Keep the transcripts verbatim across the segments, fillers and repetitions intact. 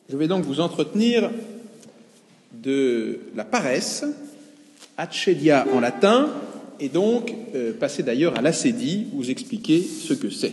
Je vais donc vous entretenir de la paresse, accedia en latin, et donc euh, passer d'ailleurs à l'acédie, vous expliquer ce que c'est.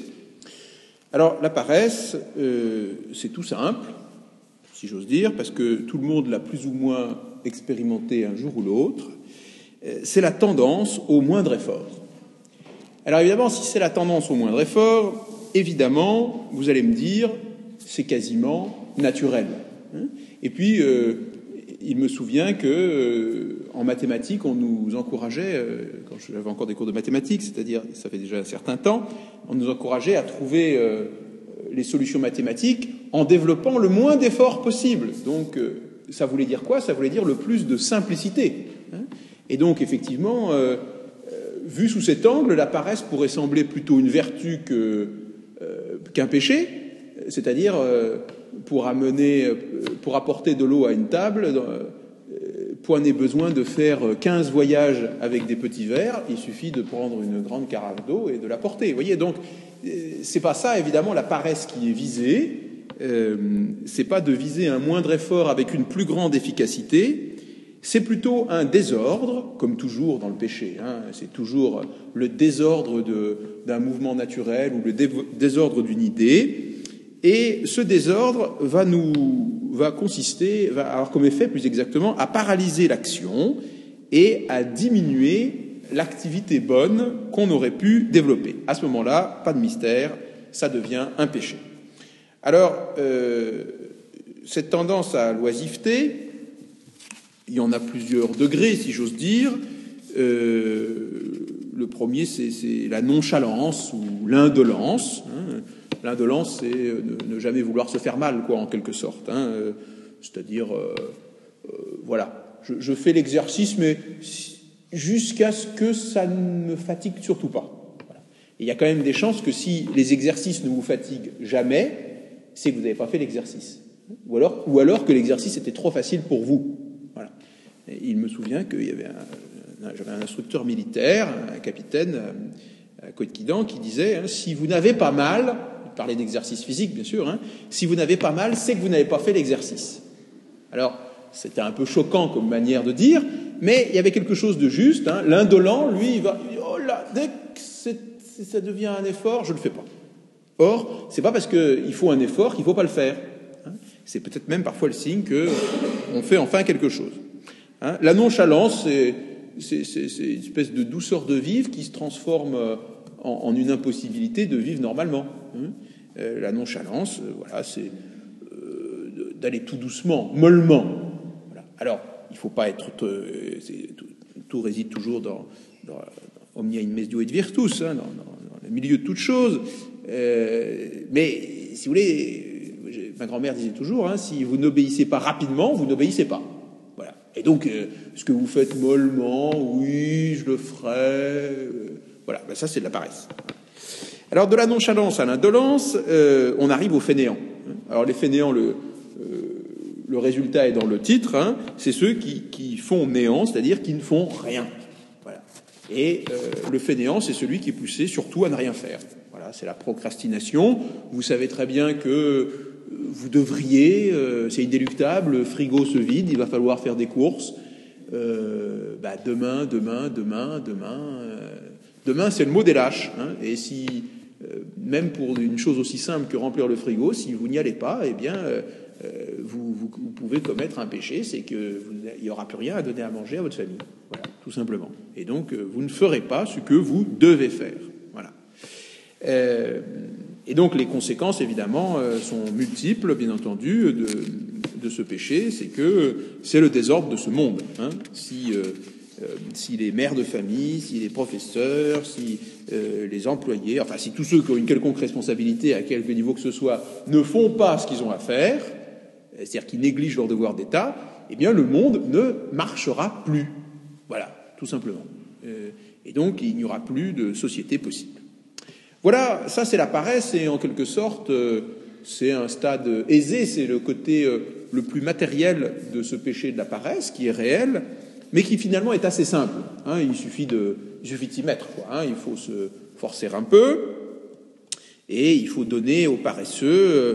Alors la paresse, euh, c'est tout simple, si j'ose dire, parce que tout le monde l'a plus ou moins expérimenté un jour ou l'autre. Euh, c'est la tendance au moindre effort. Alors évidemment, si c'est la tendance au moindre effort, évidemment, vous allez me dire, c'est quasiment naturel. Et puis, euh, il me souvient que euh, en mathématiques, on nous encourageait, euh, quand j'avais encore des cours de mathématiques, c'est-à-dire, ça fait déjà un certain temps, on nous encourageait à trouver euh, les solutions mathématiques en développant le moins d'efforts possible. Donc, euh, ça voulait dire quoi? Ça voulait dire le plus de simplicité. Hein. Et donc, effectivement, euh, euh, vu sous cet angle, la paresse pourrait sembler plutôt une vertu que, euh, qu'un péché, c'est-à-dire euh, pour amener, pour apporter de l'eau à une table, euh, point n'est besoin de faire quinze voyages avec des petits verres, il suffit de prendre une grande carafe d'eau et de la porter. Vous voyez, donc c'est pas ça évidemment la paresse qui est visée. Euh, c'est pas de viser un moindre effort avec une plus grande efficacité. C'est plutôt un désordre, comme toujours dans le péché. Hein, c'est toujours le désordre de, d'un mouvement naturel ou le dé, désordre d'une idée. Et ce désordre va nous, va consister, va avoir comme effet plus exactement à paralyser l'action et à diminuer l'activité bonne qu'on aurait pu développer. À ce moment-là, pas de mystère, ça devient un péché. Alors, euh, cette tendance à l'oisiveté, il y en a plusieurs degrés, si j'ose dire. Euh, le premier, c'est, c'est la nonchalance ou l'indolence. Hein. L'indolence, c'est ne, ne jamais vouloir se faire mal, quoi, en quelque sorte. Hein. Euh, c'est-à-dire, euh, euh, voilà, je, je fais l'exercice, mais jusqu'à ce que ça ne me fatigue surtout pas. Voilà. Et il y a quand même des chances que si les exercices ne vous fatiguent jamais, c'est que vous n'avez pas fait l'exercice. Ou alors, ou alors que l'exercice était trop facile pour vous. Voilà. Et il me souvient qu'il y avait un, un, j'avais un instructeur militaire, un capitaine à Côte-Quidan, qui disait hein, si vous n'avez pas mal, il parlait d'exercice physique bien sûr, hein, si vous n'avez pas mal, c'est que vous n'avez pas fait l'exercice. Alors, c'était un peu choquant comme manière de dire, mais il y avait quelque chose de juste. Hein. L'indolent, lui, il va, oh là, dès que c'est, ça devient un effort, je le fais pas. Or, c'est pas parce qu'il faut un effort qu'il faut pas le faire. Hein. C'est peut-être même parfois le signe que on fait enfin quelque chose. Hein. La nonchalance, c'est C'est, c'est, c'est une espèce de douceur de vivre qui se transforme en, en une impossibilité de vivre normalement. Hein. Euh, la nonchalance, euh, voilà, c'est euh, d'aller tout doucement, mollement. Voilà. Alors, il ne faut pas être... Euh, c'est, tout, tout réside toujours dans, dans, dans omnia in mezzo et virtus, hein, dans, dans, dans le milieu de toute chose. Euh, mais, si vous voulez, ma grand-mère disait toujours, hein, si vous n'obéissez pas rapidement, vous n'obéissez pas. Et donc, euh, ce que vous faites mollement, oui, je le ferai, euh, voilà, ben ça c'est de la paresse. Alors, de la nonchalance à l'indolence, euh, on arrive aux fainéants. Alors, les fainéants, le, euh, le résultat est dans le titre, hein, c'est ceux qui, qui font néant, c'est-à-dire qui ne font rien. Voilà. Et euh, le fainéant, c'est celui qui est poussé surtout à ne rien faire. Voilà, c'est la procrastination. Vous savez très bien que vous devriez, euh, c'est inéluctable, le frigo se vide, il va falloir faire des courses. Euh, bah demain, demain, demain, demain. Euh, demain, c'est le mot des lâches. Hein, et si, euh, même pour une chose aussi simple que remplir le frigo, si vous n'y allez pas, eh bien, euh, vous, vous, vous pouvez commettre un péché, c'est qu'il n'y aura plus rien à donner à manger à votre famille. Voilà, tout simplement. Et donc, euh, vous ne ferez pas ce que vous devez faire. Voilà. Euh, Et donc les conséquences, évidemment, euh, sont multiples, bien entendu, de, de ce péché. C'est que c'est le désordre de ce monde. Hein. Si, euh, euh, si les mères de famille, si les professeurs, si euh, les employés, enfin si tous ceux qui ont une quelconque responsabilité à quelque niveau que ce soit ne font pas ce qu'ils ont à faire, c'est-à-dire qu'ils négligent leur devoir d'État, eh bien le monde ne marchera plus. Voilà, tout simplement. Euh, et donc il n'y aura plus de société possible. Voilà, ça c'est la paresse et en quelque sorte euh, c'est un stade aisé, c'est le côté euh, le plus matériel de ce péché de la paresse qui est réel, mais qui finalement est assez simple. Hein, il suffit de, il suffit de s'y mettre, quoi. Hein, il faut se forcer un peu et il faut donner aux paresseux euh,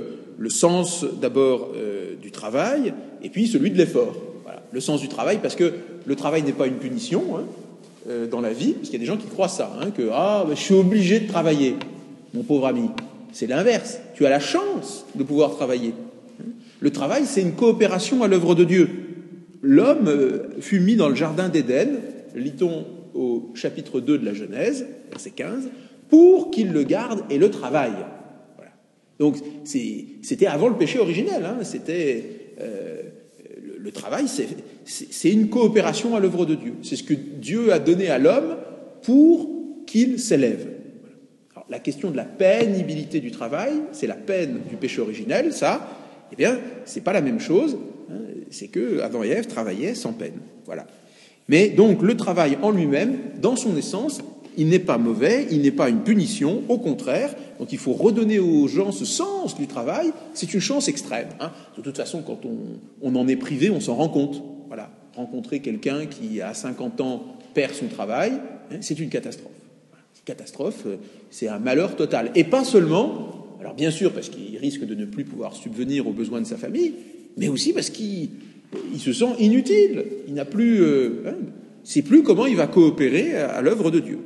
le sens d'abord euh, du travail, et puis celui de l'effort. Voilà. Le sens du travail, parce que le travail n'est pas une punition hein, euh, dans la vie, parce qu'il y a des gens qui croient ça, hein, que ah, ben, je suis obligé de travailler, mon pauvre ami. C'est l'inverse. Tu as la chance de pouvoir travailler. Le travail, c'est une coopération à l'œuvre de Dieu. L'homme euh, fut mis dans le jardin d'Éden, lit-on au chapitre deux de la Genèse, verset quinze, pour qu'il le garde et le travaille. Voilà. Donc, c'est, c'était avant le péché originel. Hein, c'était euh, le, le travail, c'est, c'est, c'est une coopération à l'œuvre de Dieu. C'est ce que Dieu a donné à l'homme pour qu'il s'élève. Alors, la question de la pénibilité du travail, c'est la peine du péché originel, ça, eh bien, c'est pas la même chose. Hein, c'est que Adam et Ève travaillaient sans peine. Voilà. Mais donc, le travail en lui-même, dans son essence, il n'est pas mauvais, il n'est pas une punition, au contraire. Donc il faut redonner aux gens ce sens du travail. C'est une chance extrême. Hein. De toute façon, quand on, on en est privé, on s'en rend compte. Voilà. Rencontrer quelqu'un qui, à cinquante ans, perd son travail, hein, c'est une catastrophe. Une catastrophe, c'est un malheur total. Et pas seulement, alors bien sûr, parce qu'il risque de ne plus pouvoir subvenir aux besoins de sa famille, mais aussi parce qu'il il se sent inutile. Il n'a plus... Euh, hein, c'est plus comment il va coopérer à, à l'œuvre de Dieu.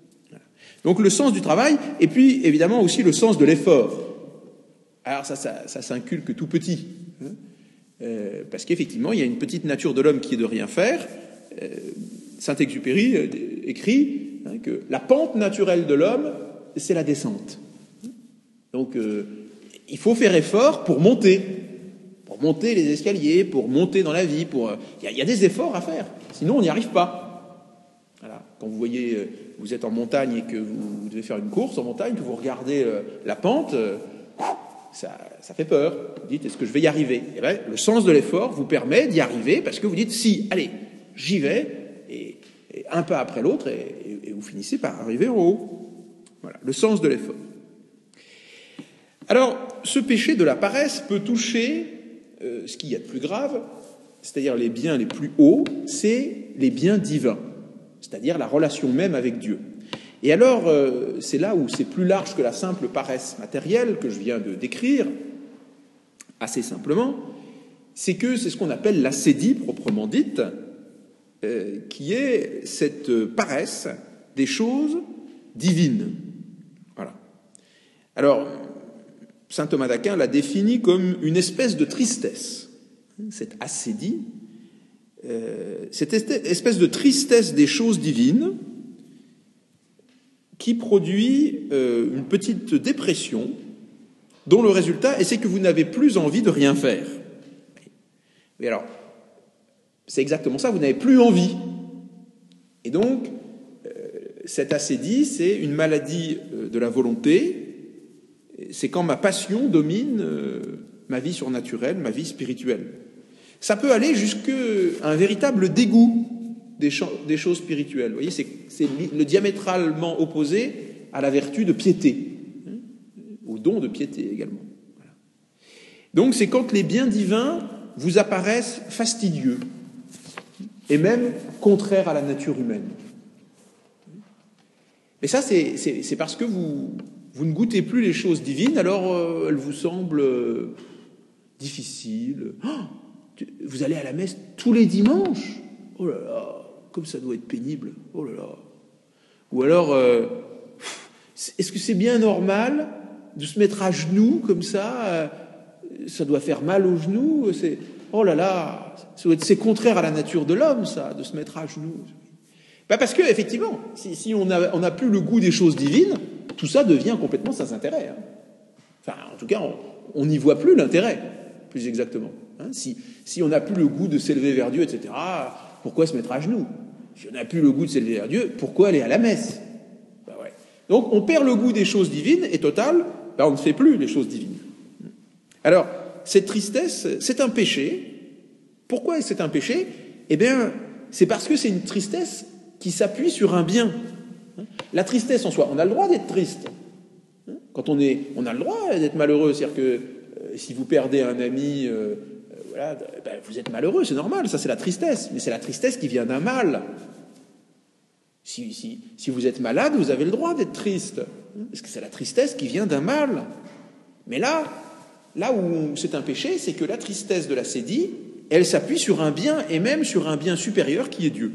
Donc le sens du travail, et puis évidemment aussi le sens de l'effort. Alors ça, ça, ça s'inculque tout petit, hein, euh, parce qu'effectivement, il y a une petite nature de l'homme qui est de rien faire. Euh, Saint-Exupéry euh, écrit hein, que la pente naturelle de l'homme, c'est la descente. Donc euh, il faut faire effort pour monter, pour monter les escaliers, pour monter dans la vie. Pour, il y a, il y a des efforts à faire, sinon on n'y arrive pas. Voilà. Quand vous voyez... Euh, vous êtes en montagne et que vous devez faire une course en montagne, que vous regardez euh, la pente, euh, ça, ça fait peur. Vous dites, est-ce que je vais y arriver ? Et bien, le sens de l'effort vous permet d'y arriver parce que vous dites, si, allez, j'y vais, et, et un pas après l'autre, et, et, et vous finissez par arriver en haut. Voilà, le sens de l'effort. Alors, ce péché de la paresse peut toucher euh, ce qu'il y a de plus grave, c'est-à-dire les biens les plus hauts, c'est les biens divins, c'est-à-dire la relation même avec Dieu. Et alors, euh, c'est là où c'est plus large que la simple paresse matérielle que je viens de décrire, assez simplement, c'est que c'est ce qu'on appelle l'ascédie proprement dite, euh, qui est cette paresse des choses divines. Voilà. Alors, saint Thomas d'Aquin l'a définie comme une espèce de tristesse. Cette ascédie, Euh, cette espèce de tristesse des choses divines qui produit euh, une petite dépression dont le résultat c'est que vous n'avez plus envie de rien faire. Mais alors, c'est exactement ça, vous n'avez plus envie. Et donc, euh, cette ascédie, c'est une maladie euh, de la volonté, c'est quand ma passion domine euh, ma vie surnaturelle, ma vie spirituelle. Ça peut aller jusqu'à un véritable dégoût des, cho- des choses spirituelles. Vous voyez, c'est, c'est le diamétralement opposé à la vertu de piété, hein, au don de piété également. Voilà. Donc c'est quand les biens divins vous apparaissent fastidieux et même contraires à la nature humaine. Mais ça, c'est, c'est, c'est parce que vous, vous ne goûtez plus les choses divines, alors euh, elles vous semblent euh, difficiles. Oh, vous allez à la messe tous les dimanches. Oh là là, comme ça doit être pénible. Oh là là. Ou alors, euh, est-ce que c'est bien normal de se mettre à genoux comme ça ? Ça doit faire mal aux genoux. C'est, oh là là, ça doit être, c'est contraire à la nature de l'homme, ça, de se mettre à genoux. Ben parce que effectivement, si, si on n'a on a plus le goût des choses divines, tout ça devient complètement sans intérêt. Hein. Enfin, en tout cas, on n'y voit plus l'intérêt, plus exactement. Hein, si, si on n'a plus le goût de s'élever vers Dieu, et cetera, pourquoi se mettre à genoux ? Si on n'a plus le goût de s'élever vers Dieu, pourquoi aller à la messe ? Ben ouais. Donc on perd le goût des choses divines, et total, ben on ne fait plus les choses divines. Alors, cette tristesse, c'est un péché. Pourquoi c'est un péché ? Eh bien, c'est parce que c'est une tristesse qui s'appuie sur un bien. La tristesse en soi, on a le droit d'être triste. Quand on est, on a le droit d'être malheureux. C'est-à-dire que euh, si vous perdez un ami... Euh, Voilà, ben vous êtes malheureux, c'est normal, ça c'est la tristesse, mais c'est la tristesse qui vient d'un mal. Si, si, si vous êtes malade, vous avez le droit d'être triste, parce que c'est la tristesse qui vient d'un mal. Mais là, là où c'est un péché, c'est que la tristesse de l'acédie, elle s'appuie sur un bien, et même sur un bien supérieur qui est Dieu.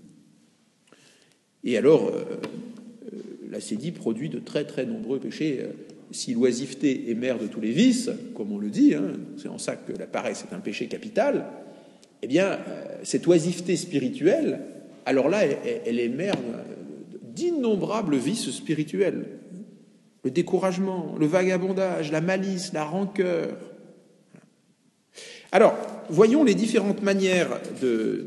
Et alors, euh, euh, l'acédie produit de très très nombreux péchés. Si l'oisiveté est mère de tous les vices, comme on le dit, hein, c'est en ça que la paresse est un péché capital, eh bien, euh, cette oisiveté spirituelle, alors là, elle, elle est mère d'innombrables vices spirituels. Le découragement, le vagabondage, la malice, la rancœur. Alors, voyons les différentes manières de,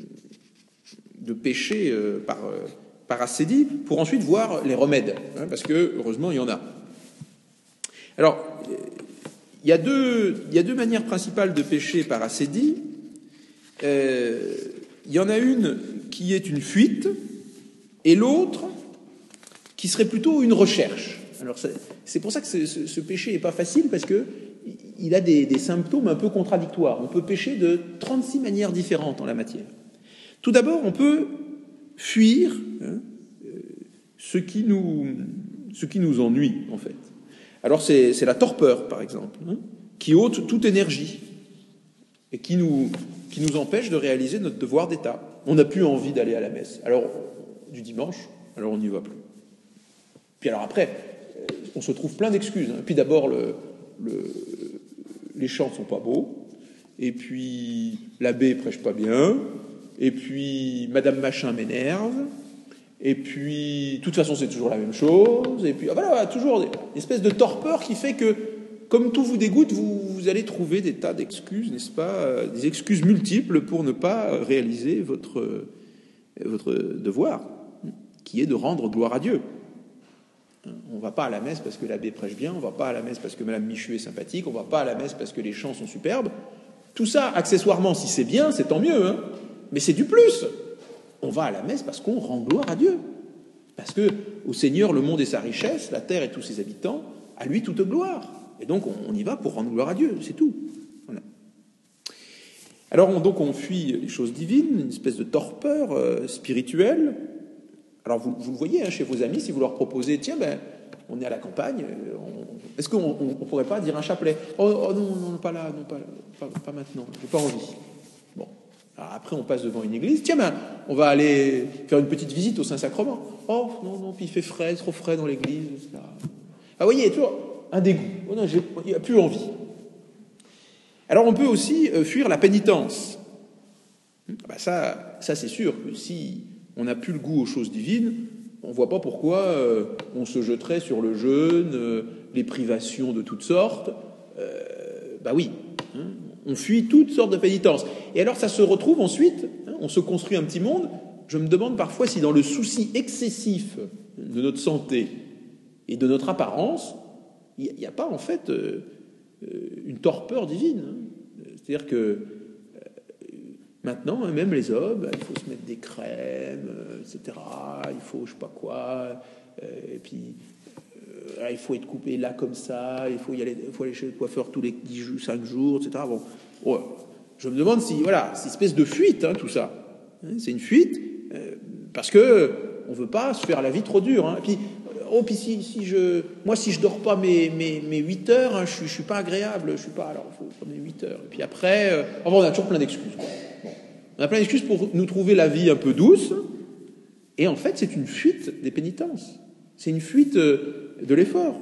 de pécher euh, par, euh, par acédie, pour ensuite voir les remèdes, hein, parce que, heureusement, il y en a. Alors, il y a deux, il y a deux manières principales de pécher par acédie. Euh, il y en a une qui est une fuite, et l'autre qui serait plutôt une recherche. Alors, c'est pour ça que ce, ce, ce péché n'est pas facile, parce que il a des, des symptômes un peu contradictoires. On peut pécher de trente-six manières différentes en la matière. Tout d'abord, on peut fuir hein, ce, qui nous, ce qui nous ennuie, en fait. Alors, c'est la torpeur, par exemple, hein, qui ôte toute énergie et qui nous, qui nous empêche de réaliser notre devoir d'État. On n'a plus envie d'aller à la messe. Alors, du dimanche, alors on n'y va plus. Puis alors après, on se trouve plein d'excuses. Hein. Puis d'abord, le, le, les chants ne sont pas beaux, et puis l'abbé prêche pas bien, et puis Madame Machin m'énerve, et puis de toute façon c'est toujours la même chose, et puis ah, voilà, toujours une espèce de torpeur qui fait que, comme tout vous dégoûte, vous, vous allez trouver des tas d'excuses, n'est-ce pas, des excuses multiples pour ne pas réaliser votre, votre devoir, qui est de rendre gloire à Dieu. On ne va pas à la messe parce que l'abbé prêche bien, on ne va pas à la messe parce que Madame Michu est sympathique, on ne va pas à la messe parce que les chants sont superbes. Tout ça, accessoirement, si c'est bien, c'est tant mieux, hein. Mais c'est du plus. On va à la messe parce qu'on rend gloire à Dieu. Parce que au Seigneur, le monde et sa richesse, la terre et tous ses habitants, à lui toute gloire. Et donc, on, on y va pour rendre gloire à Dieu, c'est tout. Voilà. Alors, on, donc, on fuit les choses divines, une espèce de torpeur euh, spirituelle. Alors, vous, vous le voyez hein, chez vos amis, si vous leur proposez, tiens, ben, on est à la campagne, est-ce qu'on ne pourrait pas dire un chapelet? Oh, oh non, non, pas là, non, pas, pas, pas maintenant, j'ai pas envie. Bon. Alors après, on passe devant une église, tiens, ben, on va aller faire une petite visite au Saint-Sacrement. Oh, non, non, puis il fait frais, trop frais dans l'église. Là. Ah, vous voyez, toujours un dégoût. Oh, non, il n'y a plus envie. Alors, on peut aussi euh, fuir la pénitence. Ben, ça, ça c'est sûr que si on n'a plus le goût aux choses divines, on ne voit pas pourquoi euh, on se jetterait sur le jeûne, euh, les privations de toutes sortes. Euh, bah oui, hein, on fuit toutes sortes de pénitences. Et alors ça se retrouve ensuite, hein, on se construit un petit monde. Je me demande parfois si dans le souci excessif de notre santé et de notre apparence, il n'y a, a pas en fait euh, une torpeur divine. Hein. C'est-à-dire que maintenant, même les hommes, il faut se mettre des crèmes, et cetera. Il faut je sais pas quoi. Et puis, euh, il faut être coupé là comme ça. Il faut y aller, il faut aller chez le coiffeur tous les dix, cinq jours, et cetera. Bon, ouais. Je me demande si, voilà, c'est une espèce de fuite, hein, tout ça. Hein, c'est une fuite euh, parce que on veut pas se faire la vie trop dure. Hein. Et puis, oh, puis si, si je, moi, si je dors pas mes mes, mes huit heures, hein, je, je suis pas agréable. Je suis pas. Alors, il faut prendre mes huit heures. Et puis après, euh, enfin, on a toujours plein d'excuses. Quoi. Bon. On a plein d'excuses pour nous trouver la vie un peu douce, et en fait, c'est une fuite des pénitences. C'est une fuite de l'effort.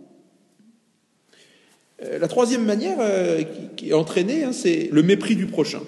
La troisième manière qui est entraînée, hein, c'est le mépris du prochain.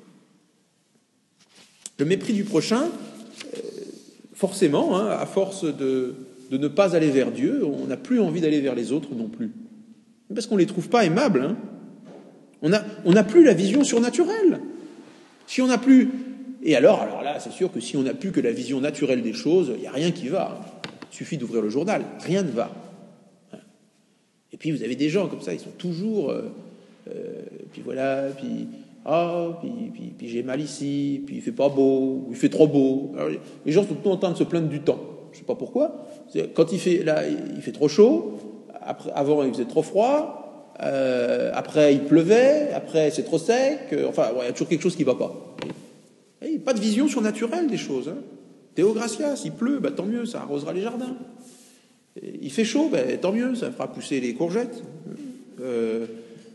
Le mépris du prochain, forcément, hein, à force de, de ne pas aller vers Dieu, on n'a plus envie d'aller vers les autres non plus. Parce qu'on ne les trouve pas aimables. Hein. On n'a on n'a plus la vision surnaturelle. Si on n'a plus... Et alors, alors là, c'est sûr que si on n'a plus que la vision naturelle des choses, il n'y a rien qui va. Il suffit d'ouvrir le journal, rien ne va. Et puis vous avez des gens comme ça, ils sont toujours... Euh, euh, puis voilà, puis... Ah, oh, puis, puis, puis j'ai mal ici, puis il fait pas beau, ou il fait trop beau. Alors, les gens sont tout le temps en train de se plaindre du temps. Je sais pas pourquoi. Quand il fait... Là, il fait trop chaud. Après, avant, il faisait trop froid. Euh, après il pleuvait, après c'est trop sec, euh, enfin il ouais, y a toujours quelque chose qui ne va pas. Et pas de vision surnaturelle des choses. Hein. Théo Gracias, il pleut, bah, tant mieux, ça arrosera les jardins. Et il fait chaud, bah, tant mieux, ça fera pousser les courgettes. Euh,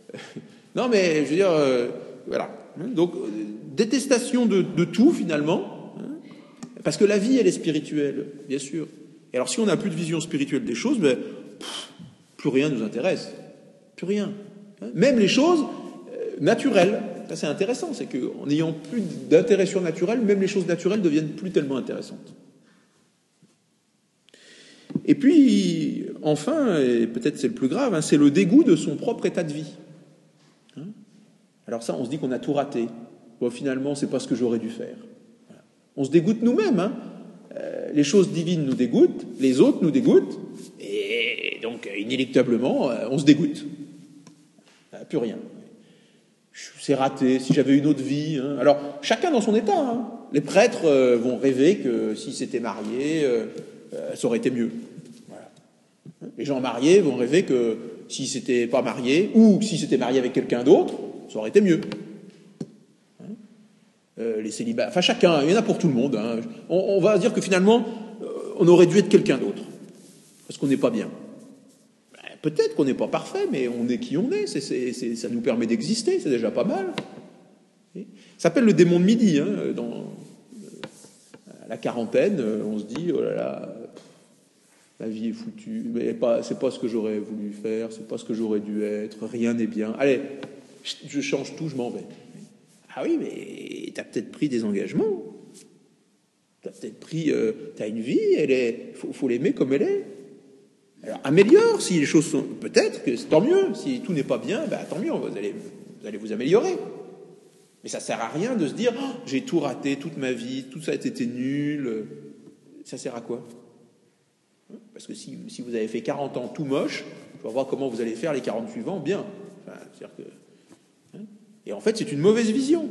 Non, mais je veux dire, euh, voilà. Donc, euh, détestation de, de tout, finalement, hein, parce que la vie, elle est spirituelle, bien sûr. Et alors, si on n'a plus de vision spirituelle des choses, ben, pff, plus rien ne nous intéresse. Plus rien. Hein. Même les choses euh, naturelles. Ça, c'est intéressant, c'est qu'en n'ayant plus d'intérêt surnaturel, même les choses naturelles deviennent plus tellement intéressantes. Et puis, enfin, et peut-être c'est le plus grave, hein, c'est le dégoût de son propre état de vie. Hein. Alors ça, on se dit qu'on a tout raté. Bon, finalement, c'est pas ce que j'aurais dû faire. Voilà. On se dégoûte nous-mêmes. Hein. Euh, les choses divines nous dégoûtent, les autres nous dégoûtent, et donc, inéluctablement, euh, on se dégoûte. Euh, plus rien. C'est raté, si j'avais une autre vie. Hein. Alors, chacun dans son état. Hein. Les prêtres euh, vont rêver que s'ils s'étaient mariés, euh, euh, ça aurait été mieux. Voilà. Les gens mariés vont rêver que s'ils s'étaient pas mariés, ou s'ils s'étaient mariés avec quelqu'un d'autre, ça aurait été mieux. Hein. Euh, les célibats, enfin chacun, il y en a pour tout le monde. Hein. On, on va dire que finalement, euh, on aurait dû être quelqu'un d'autre, parce qu'on n'est pas bien. Peut-être qu'on n'est pas parfait, mais on est qui on est. C'est, c'est, c'est, ça nous permet d'exister, c'est déjà pas mal. Ça s'appelle le démon de midi. Hein, dans à la quarantaine, on se dit, oh là là, la vie est foutue, mais pas, c'est pas ce que j'aurais voulu faire, c'est pas ce que j'aurais dû être, rien n'est bien. Allez, je change tout, je m'en vais. Ah oui, mais t'as peut-être pris des engagements. T'as peut-être pris, euh, t'as une vie, elle est, faut, faut l'aimer comme elle est. Alors, améliore, si les choses sont... Peut-être que c'est tant mieux. Si tout n'est pas bien, ben, tant mieux, vous allez, vous allez vous améliorer. Mais ça sert à rien de se dire oh, « j'ai tout raté, toute ma vie, tout ça a été nul ». Ça sert à quoi? Parce que si, si vous avez fait quarante ans tout moche, il faut voir comment vous allez faire les quarante suivants bien. Enfin, c'est-à-dire que... Et en fait, c'est une mauvaise vision.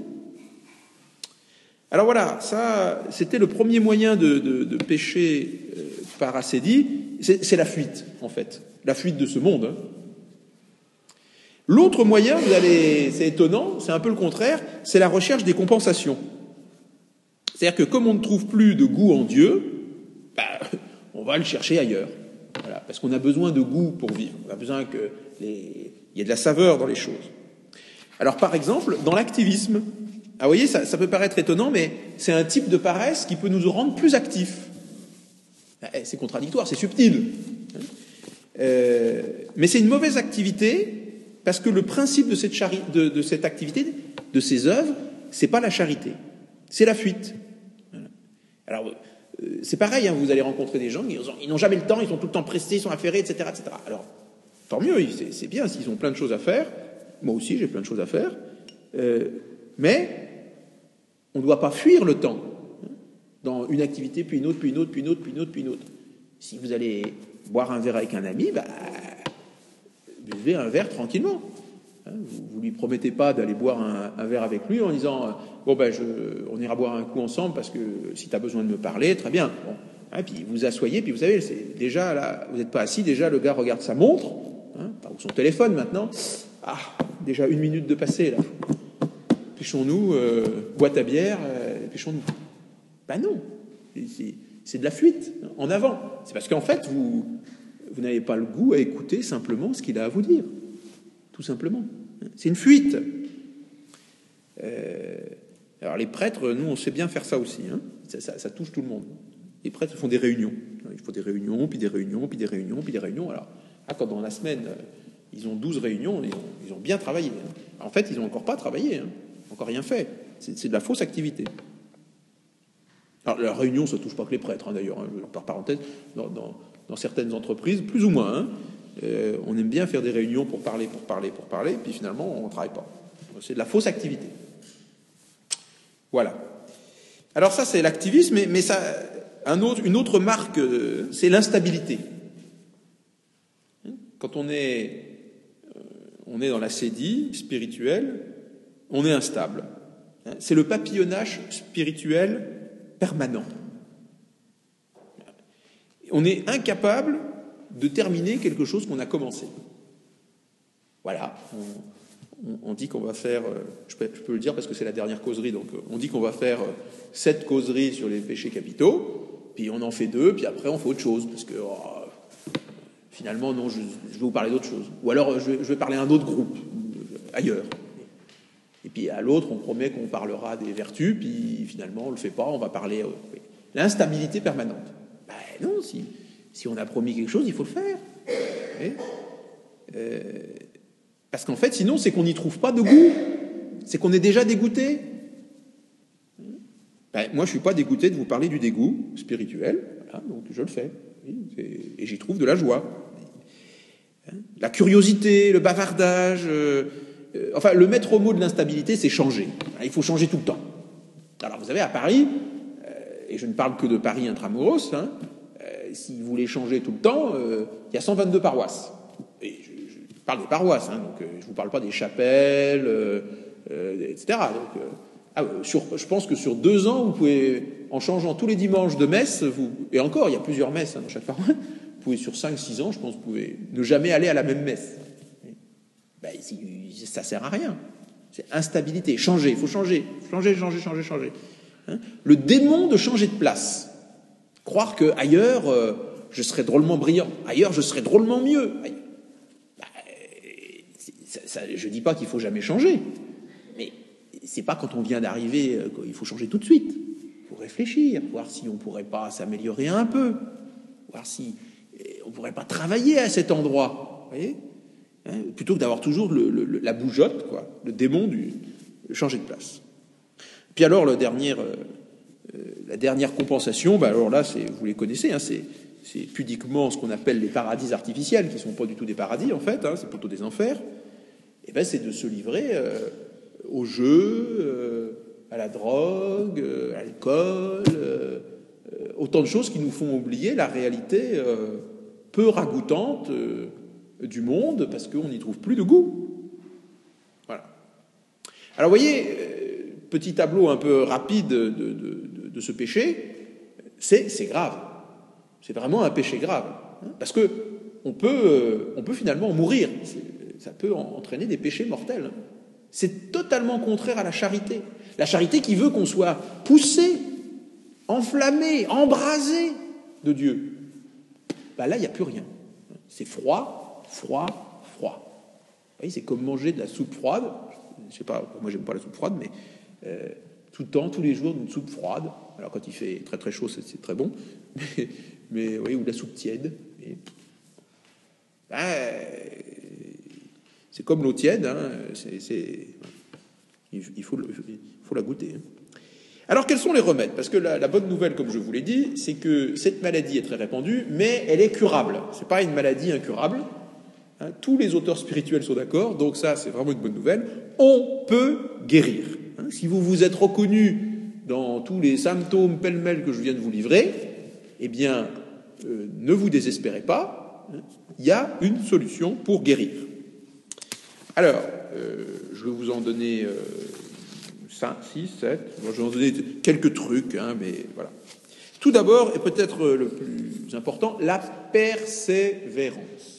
Alors voilà, ça, c'était le premier moyen de, de, de pécher euh, par acédie. C'est, c'est la fuite, en fait. La fuite de ce monde. Hein. L'autre moyen, vous allez, c'est étonnant, c'est un peu le contraire, c'est la recherche des compensations. C'est-à-dire que comme on ne trouve plus de goût en Dieu, bah, on va le chercher ailleurs. Voilà, parce qu'on a besoin de goût pour vivre. On a besoin que les... il y ait de la saveur dans les choses. Alors, par exemple, dans l'activisme, ah, vous voyez, ça, ça peut paraître étonnant, mais c'est un type de paresse qui peut nous rendre plus actifs. C'est contradictoire, c'est subtil. Euh, mais c'est une mauvaise activité parce que le principe de cette, chari- de, de cette activité, de ces œuvres, c'est pas la charité, c'est la fuite. Voilà. Alors, euh, c'est pareil, hein, vous allez rencontrer des gens, ils, ont, ils n'ont jamais le temps, ils sont tout le temps pressés, ils sont affairés, et cetera, et cetera. Alors, tant mieux, c'est, c'est bien s'ils ont plein de choses à faire. Moi aussi, j'ai plein de choses à faire. Euh, mais on ne doit pas fuir le temps. Dans une activité, puis une autre, puis une autre, puis une autre, puis une autre, puis une autre. Si vous allez boire un verre avec un ami, bah, buvez un verre tranquillement. Hein, vous ne lui promettez pas d'aller boire un, un verre avec lui en disant bon ben je, on ira boire un coup ensemble parce que si tu as besoin de me parler, très bien. Bon. Hein, puis vous asseyez, puis vous savez, c'est déjà là, vous n'êtes pas assis, déjà le gars regarde sa montre, hein, ou son téléphone maintenant. Ah, déjà une minute de passé là. Pêchons-nous, euh, boîte à bière, euh, pêchons-nous. Ben non, c'est, c'est de la fuite, en avant. C'est parce qu'en fait, vous, vous n'avez pas le goût à écouter simplement ce qu'il a à vous dire. Tout simplement. C'est une fuite. Euh, alors les prêtres, nous, on sait bien faire ça aussi. Hein. Ça, ça, ça touche tout le monde. Les prêtres font des réunions. Il faut des réunions, puis des réunions, puis des réunions, puis des réunions. Alors, ah, quand dans la semaine, ils ont douze réunions, ils ont, ils ont bien travaillé. Hein. En fait, ils n'ont encore pas travaillé. Hein. Encore rien fait. C'est, c'est de la fausse activité. Alors, la réunion, ça ne touche pas que les prêtres, hein, d'ailleurs. Hein, par parenthèse, dans, dans, dans certaines entreprises, plus ou moins, hein, euh, on aime bien faire des réunions pour parler, pour parler, pour parler, puis finalement, on ne travaille pas. C'est de la fausse activité. Voilà. Alors ça, c'est l'activisme, mais, mais ça, un autre, une autre marque, euh, c'est l'instabilité. Quand on est, euh, on est dans l'ascédie spirituelle, on est instable. C'est le papillonnage spirituel permanent. On est incapable de terminer quelque chose qu'on a commencé. Voilà. On, on, on dit qu'on va faire, je peux, je peux le dire parce que c'est la dernière causerie, donc on dit qu'on va faire sept causeries sur les péchés capitaux, puis on en fait deux, puis après on fait autre chose, parce que oh, finalement, non, je, je vais vous parler d'autre chose. Ou alors je vais, je vais parler à un autre groupe, ailleurs. Et puis à l'autre, on promet qu'on parlera des vertus, puis finalement, on ne le fait pas, on va parler... Oui. L'instabilité permanente. Ben non, si, si on a promis quelque chose, il faut le faire. Euh, parce qu'en fait, sinon, c'est qu'on n'y trouve pas de goût. C'est qu'on est déjà dégoûté. Ben, moi, je ne suis pas dégoûté de vous parler du dégoût spirituel, voilà, donc je le fais. Et j'y trouve de la joie. La curiosité, le bavardage... Euh, euh, enfin, le maître mot de l'instabilité, c'est changer. Il faut changer tout le temps. Alors, vous savez, à Paris, euh, et je ne parle que de Paris intramuros, hein, euh, si vous voulez changer tout le temps, euh, il y a cent vingt-deux paroisses. Et je, je parle des paroisses, hein, donc euh, je ne vous parle pas des chapelles, euh, euh, et cetera. Donc, euh, ah, sur, je pense que sur deux ans, vous pouvez, en changeant tous les dimanches de messe, vous, et encore, il y a plusieurs messes hein, dans chaque paroisse, vous pouvez, sur cinq six ans, je pense, vous pouvez ne jamais aller à la même messe. Ben, ça ne sert à rien. C'est instabilité. Changer, il faut changer. Changer, changer, changer, changer. Hein, le démon de changer de place. Croire qu'ailleurs, euh, je serais drôlement brillant. Ailleurs, je serais drôlement mieux. Ben, ça, ça, je ne dis pas qu'il ne faut jamais changer. Mais c'est pas quand on vient d'arriver euh, qu'il faut changer tout de suite. Il faut réfléchir, voir si on ne pourrait pas s'améliorer un peu. Voir si on ne pourrait pas travailler à cet endroit. Vous voyez ? Hein, plutôt que d'avoir toujours le, le, la bougeotte, quoi, le démon du changer de place. Puis alors, le dernier, euh, la dernière compensation, ben alors là, c'est, vous les connaissez, hein, c'est, c'est pudiquement ce qu'on appelle les paradis artificiels, qui ne sont pas du tout des paradis, en fait, hein, c'est plutôt des enfers. Et ben, c'est de se livrer euh, au jeu, euh, à la drogue, euh, à l'alcool, euh, euh, autant de choses qui nous font oublier la réalité euh, peu ragoûtante euh, du monde, parce qu'on n'y trouve plus de goût. Voilà. Alors, vous voyez, euh, petit tableau un peu rapide de, de, de, de ce péché, c'est, c'est grave. C'est vraiment un péché grave. Hein, parce que on peut, euh, on peut finalement mourir. C'est, ça peut entraîner des péchés mortels. C'est totalement contraire à la charité. La charité qui veut qu'on soit poussé, enflammé, embrasé de Dieu. Ben là, il n'y a plus rien. C'est froid, froid, froid. Vous voyez, c'est comme manger de la soupe froide. Je sais pas, moi j'aime pas la soupe froide, mais euh, tout le temps, tous les jours, une soupe froide. Alors quand il fait très très chaud, c'est, c'est très bon. Mais, mais oui, ou de la soupe tiède. Et, ben, c'est comme l'eau tiède. Hein, c'est, c'est, il, faut, il faut la goûter. Alors quels sont les remèdes ? Parce que la, la bonne nouvelle, comme je vous l'ai dit, c'est que cette maladie est très répandue, mais elle est curable. C'est pas une maladie incurable. Hein, tous les auteurs spirituels sont d'accord, donc ça, c'est vraiment une bonne nouvelle. On peut guérir. Hein, si vous vous êtes reconnu dans tous les symptômes pêle-mêle que je viens de vous livrer, eh bien, euh, ne vous désespérez pas. Hein, il y a une solution pour guérir. Alors, euh, je vais vous en donner euh, cinq, six, sept. Bon, je vais vous en donner quelques trucs, hein, mais voilà. Tout d'abord, et peut-être le plus important, la persévérance.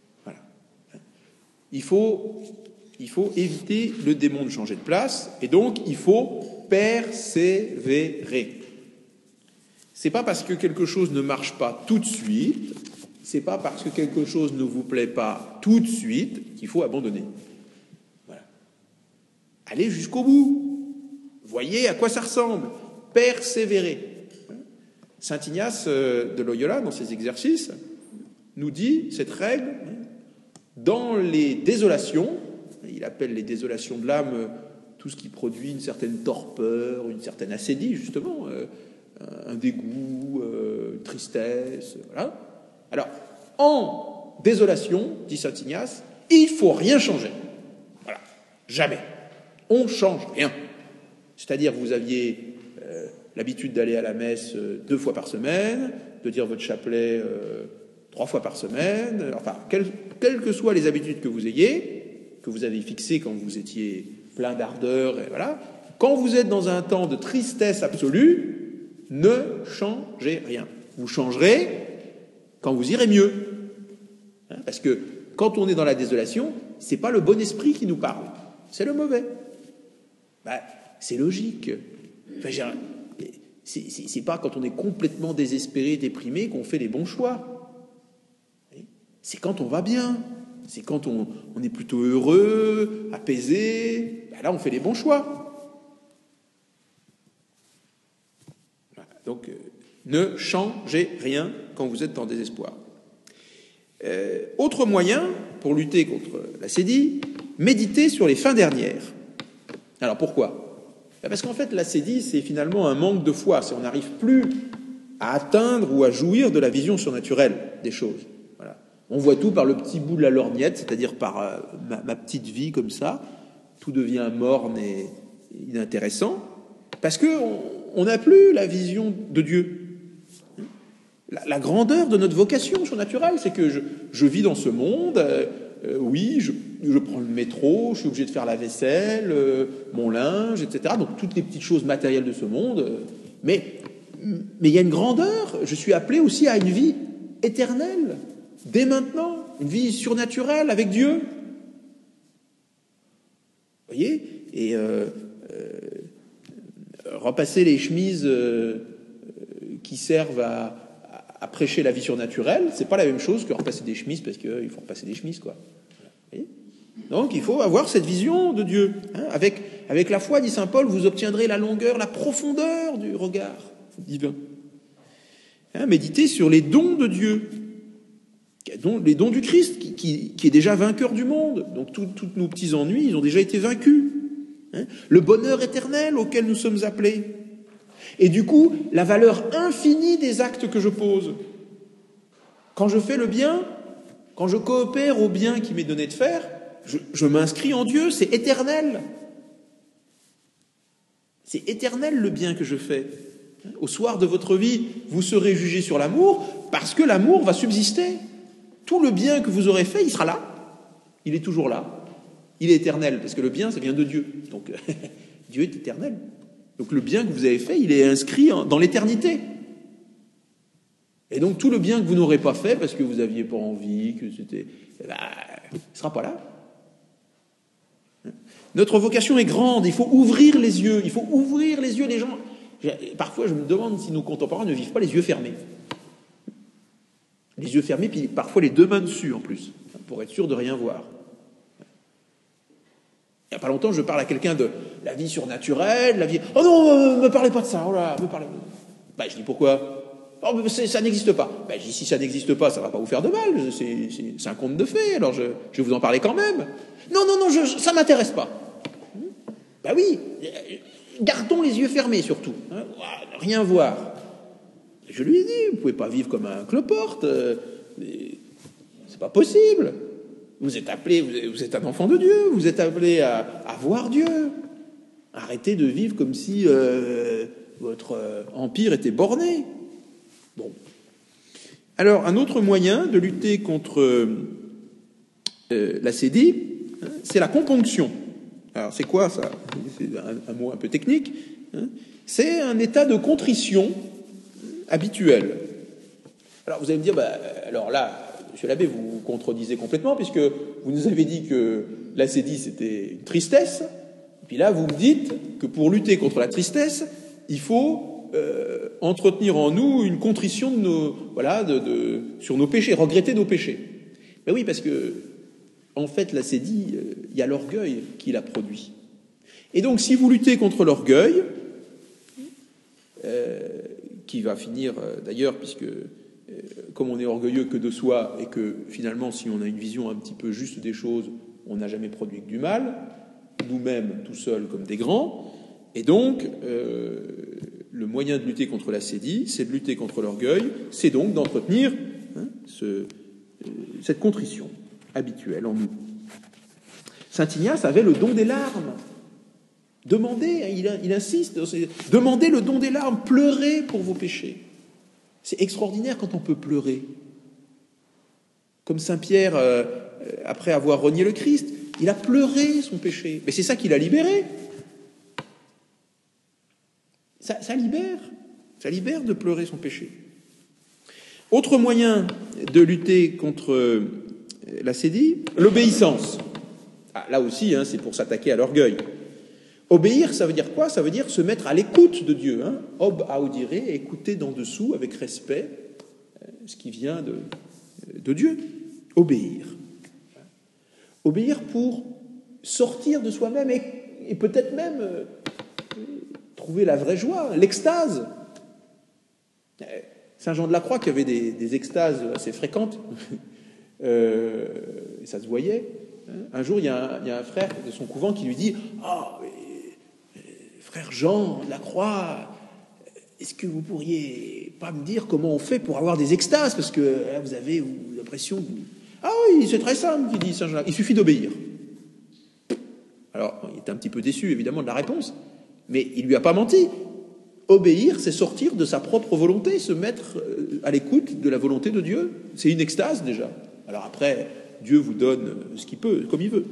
Il faut, il faut éviter le démon de changer de place, et donc il faut persévérer. C'est pas parce que quelque chose ne marche pas tout de suite, c'est pas parce que quelque chose ne vous plaît pas tout de suite qu'il faut abandonner. Voilà. Allez jusqu'au bout. Voyez à quoi ça ressemble. Persévérer. Saint Ignace de Loyola, dans ses exercices, nous dit cette règle. Dans les désolations, il appelle les désolations de l'âme tout ce qui produit une certaine torpeur, une certaine assédie, justement, euh, un dégoût, euh, une tristesse, voilà. Alors, en désolation, dit saint Ignace, il ne faut rien changer. Voilà, jamais. On ne change rien. C'est-à-dire, vous aviez euh, l'habitude d'aller à la messe euh, deux fois par semaine, de dire votre chapelet euh, trois fois par semaine, enfin, quelles, quelles que soient les habitudes que vous ayez, que vous avez fixées quand vous étiez plein d'ardeur, et voilà, quand vous êtes dans un temps de tristesse absolue, ne changez rien. Vous changerez quand vous irez mieux. Hein, parce que quand on est dans la désolation, c'est pas le bon esprit qui nous parle, c'est le mauvais. Ben, c'est logique. Enfin, j'ai, c'est, c'est, c'est pas quand on est complètement désespéré, déprimé, qu'on fait les bons choix. C'est quand on va bien, c'est quand on, on est plutôt heureux, apaisé, ben ben là, on fait les bons choix. Voilà. Donc, euh, ne changez rien quand vous êtes en désespoir. Euh, autre moyen pour lutter contre la l'acédie, méditer sur les fins dernières. Alors pourquoi ? Ben parce qu'en fait, l'acédie, c'est finalement un manque de foi. C'est on n'arrive plus à atteindre ou à jouir de la vision surnaturelle des choses. Voilà. On voit tout par le petit bout de la lorgnette, c'est-à-dire par euh, ma, ma petite vie comme ça. Tout devient morne et inintéressant parce qu'on n'a plus la vision de Dieu. La, la grandeur de notre vocation surnaturelle, c'est que je, je vis dans ce monde, euh, euh, oui, je, je prends le métro, je suis obligé de faire la vaisselle, euh, mon linge, et cetera. Donc toutes les petites choses matérielles de ce monde. Euh, mais, mais il y a une grandeur, je suis appelé aussi à une vie éternelle, dès maintenant, une vie surnaturelle avec Dieu. Vous voyez ? Et euh, euh, repasser les chemises euh, qui servent à à prêcher la vie surnaturelle, c'est pas la même chose que repasser des chemises parce qu'il faut repasser des chemises, quoi. Donc il faut avoir cette vision de Dieu. Hein, avec, avec la foi, dit saint Paul, vous obtiendrez la longueur, la profondeur du regard divin. Hein, méditez sur les dons de Dieu, les dons du Christ, qui, qui, qui est déjà vainqueur du monde. Donc tous nos petits ennuis, ils ont déjà été vaincus. Hein, le bonheur éternel auquel nous sommes appelés. Et du coup, la valeur infinie des actes que je pose. Quand je fais le bien, quand je coopère au bien qui m'est donné de faire, je, je m'inscris en Dieu, c'est éternel. C'est éternel le bien que je fais. Au soir de votre vie, vous serez jugés sur l'amour, parce que l'amour va subsister. Tout le bien que vous aurez fait, il sera là. Il est toujours là. Il est éternel, parce que le bien, ça vient de Dieu. Donc, Dieu est éternel. Donc le bien que vous avez fait, il est inscrit dans l'éternité. Et donc tout le bien que vous n'aurez pas fait, parce que vous n'aviez pas envie, que c'était... Ben, il ne sera pas là. Notre vocation est grande, il faut ouvrir les yeux, il faut ouvrir les yeux. Les gens... Parfois, je me demande si nos contemporains ne vivent pas les yeux fermés. Les yeux fermés, puis parfois les deux mains dessus en plus, pour être sûr de rien voir. Il n'y a pas longtemps, je parle à quelqu'un de la vie surnaturelle, la vie... Oh non, ne me parlez pas de ça, oh là, me parlez... Ben, je dis pourquoi ? Oh, mais ça n'existe pas. Ben, je dis si ça n'existe pas, ça ne va pas vous faire de mal, c'est un conte de fées, alors je, je vais vous en parler quand même. Non, non, non, je, ça ne m'intéresse pas. Ben oui, gardons les yeux fermés surtout, hein, rien voir. Je lui ai dit, vous ne pouvez pas vivre comme un cloporte, euh, c'est pas possible. Vous êtes appelé, vous êtes un enfant de Dieu, vous êtes appelé à, à voir Dieu. Arrêtez de vivre comme si euh, votre euh, empire était borné. Bon. Alors, un autre moyen de lutter contre euh, l'acédie, hein, c'est la componction. Alors, c'est quoi ça ? C'est un, un mot un peu technique. Hein. C'est un état de contrition habituel. Alors, vous allez me dire, bah, alors là, Monsieur l'abbé, vous vous contredisez complètement, puisque vous nous avez dit que l'acédie, c'était une tristesse. Et puis là, vous me dites que pour lutter contre la tristesse, il faut euh, entretenir en nous une contrition de nos, voilà, de, de, sur nos péchés, regretter nos péchés. Ben oui, parce que, en fait, l'acédie, il euh, y a l'orgueil qui la produit. Et donc, si vous luttez contre l'orgueil, euh, qui va finir, euh, d'ailleurs, puisque... comme on est orgueilleux que de soi et que finalement si on a une vision un petit peu juste des choses, on n'a jamais produit que du mal, nous-mêmes tout seuls comme des grands, et donc euh, le moyen de lutter contre l'acédie, c'est de lutter contre l'orgueil, c'est donc d'entretenir hein, ce, euh, cette contrition habituelle en nous. Saint Ignace avait le don des larmes. Demandez, il, il insiste, demandez le don des larmes, pleurez pour vos péchés. C'est extraordinaire quand on peut pleurer. Comme saint Pierre, euh, après avoir renié le Christ, il a pleuré son péché. Mais c'est ça qui l'a libéré. Ça, ça libère. Ça libère de pleurer son péché. Autre moyen de lutter contre l'acédie, l'obéissance. Ah, là aussi, hein, c'est pour s'attaquer à l'orgueil. Obéir, ça veut dire quoi ? Ça veut dire se mettre à l'écoute de Dieu. Hein. Ob audire, écouter d'en dessous avec respect ce qui vient de, de Dieu. Obéir. Obéir pour sortir de soi-même et et peut-être même euh, trouver la vraie joie, l'extase. Saint Jean de la Croix, qui avait des, des extases assez fréquentes, euh, et ça se voyait. Un jour, il y, a un, il y a un frère de son couvent qui lui dit « Ah, oh, frère Jean de la Croix, est-ce que vous pourriez pas me dire comment on fait pour avoir des extases? Parce que là, vous avez l'impression que... » Ah oui, c'est très simple, dit Saint Jean. Il suffit d'obéir. Alors, il était un petit peu déçu, évidemment, de la réponse, mais il lui a pas menti. Obéir, c'est sortir de sa propre volonté, se mettre à l'écoute de la volonté de Dieu. C'est une extase, déjà. Alors après, Dieu vous donne ce qu'il peut, comme il veut.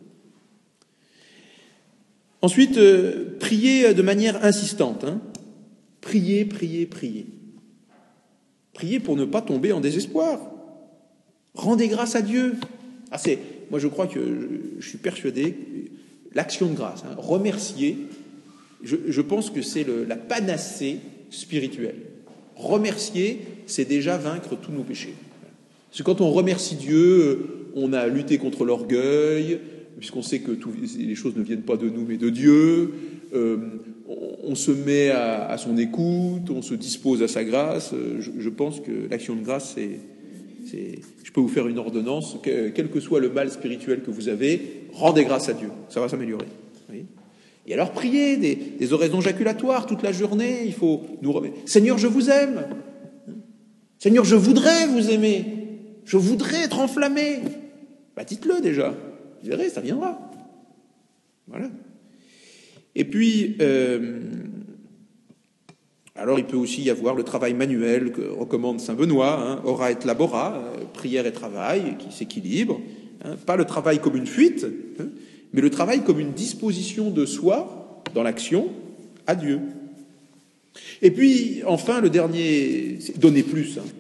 Ensuite, euh, priez de manière insistante. Hein. Priez, priez, priez. Priez pour ne pas tomber en désespoir. Rendez grâce à Dieu. Ah, c'est, moi, je crois que je, je suis persuadé, l'action de grâce, hein, remercier, je, je pense que c'est le, la panacée spirituelle. Remercier, c'est déjà vaincre tous nos péchés. Parce que quand on remercie Dieu, on a lutté contre l'orgueil, puisqu'on sait que tout, les choses ne viennent pas de nous mais de Dieu. Euh, on, on se met à, à son écoute, on se dispose à sa grâce. Je, je pense que l'action de grâce, c'est, c'est... Je peux vous faire une ordonnance, que, quel que soit le mal spirituel que vous avez, rendez grâce à Dieu. Ça va s'améliorer. Oui. Et alors priez des, des oraisons jaculatoires toute la journée. Il faut nous remettre. Seigneur, je vous aime. Seigneur, je voudrais vous aimer. Je voudrais être enflammé. Bah, dites-le déjà. Vous verrez, ça viendra. Voilà. Et puis, euh, alors il peut aussi y avoir le travail manuel que recommande saint Benoît, hein, ora et labora, euh, prière et travail, qui s'équilibre. Hein, pas le travail comme une fuite, hein, mais le travail comme une disposition de soi dans l'action à Dieu. Et puis, enfin, le dernier, c'est donner plus. Hein.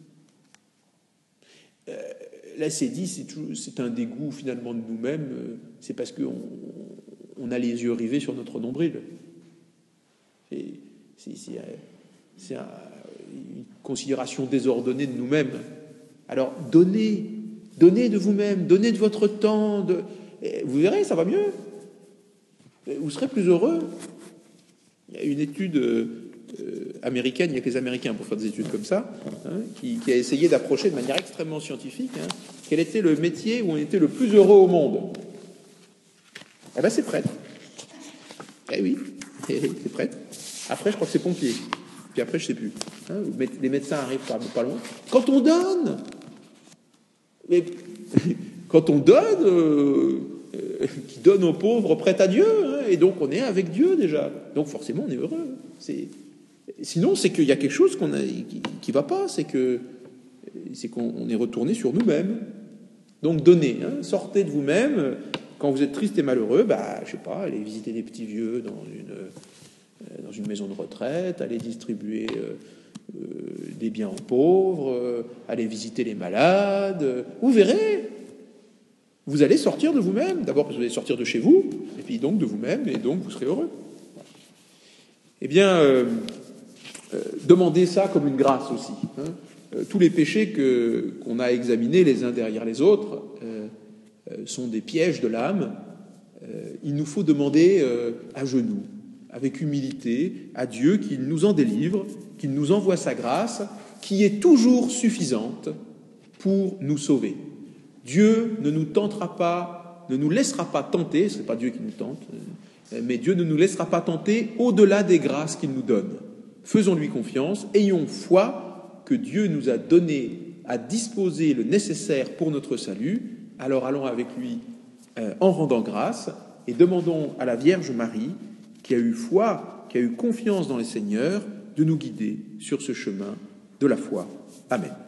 Euh, là, c'est dit, c'est, tout, c'est un dégoût finalement de nous-mêmes, euh, c'est parce qu'on on a les yeux rivés sur notre nombril. C'est, c'est, c'est, c'est un, une considération désordonnée de nous-mêmes. Alors, donnez, donnez de vous-même, donnez de votre temps, de, vous verrez, ça va mieux. Vous serez plus heureux. Il y a une étude euh, américaine, il n'y a que les Américains pour faire des études comme ça, hein, qui, qui a essayé d'approcher de manière extrêmement scientifique hein, quel était le métier où on était le plus heureux au monde. Eh bien, c'est prêtre. Eh oui, c'est prêtre. Après, je crois que c'est pompier. Puis après, je ne sais plus. Hein, les médecins arrivent pas, pas loin. Quand on donne, mais quand on donne, euh, euh, qui donne aux pauvres prête à Dieu, hein, et donc on est avec Dieu déjà. Donc forcément, on est heureux. C'est... Sinon, c'est qu'il y a quelque chose qu'on a, qui ne va pas. C'est, que, c'est qu'on est retourné sur nous-mêmes. Donc donnez, hein, sortez de vous-même. Quand vous êtes triste et malheureux, bah, je sais pas, allez visiter des petits vieux dans une, euh, dans une maison de retraite, allez distribuer euh, euh, des biens aux pauvres, euh, allez visiter les malades. Euh, vous verrez, vous allez sortir de vous-même. D'abord, parce que vous allez sortir de chez vous, et puis donc de vous-même, et donc vous serez heureux. Eh bien, euh, euh, demandez ça comme une grâce aussi. Hein. Euh, tous les péchés que, qu'on a examinés les uns derrière les autres, euh, sont des pièges de l'âme. Euh, il nous faut demander euh, à genoux, avec humilité, à Dieu qu'il nous en délivre, qu'il nous envoie sa grâce, qui est toujours suffisante pour nous sauver. Dieu ne nous tentera pas, ne nous laissera pas tenter, ce n'est pas Dieu qui nous tente, euh, mais Dieu ne nous laissera pas tenter au-delà des grâces qu'il nous donne. Faisons-lui confiance, ayons foi que Dieu nous a donné à disposer le nécessaire pour notre salut. Alors allons avec lui euh, en rendant grâce et demandons à la Vierge Marie, qui a eu foi, qui a eu confiance dans le Seigneur, de nous guider sur ce chemin de la foi. Amen.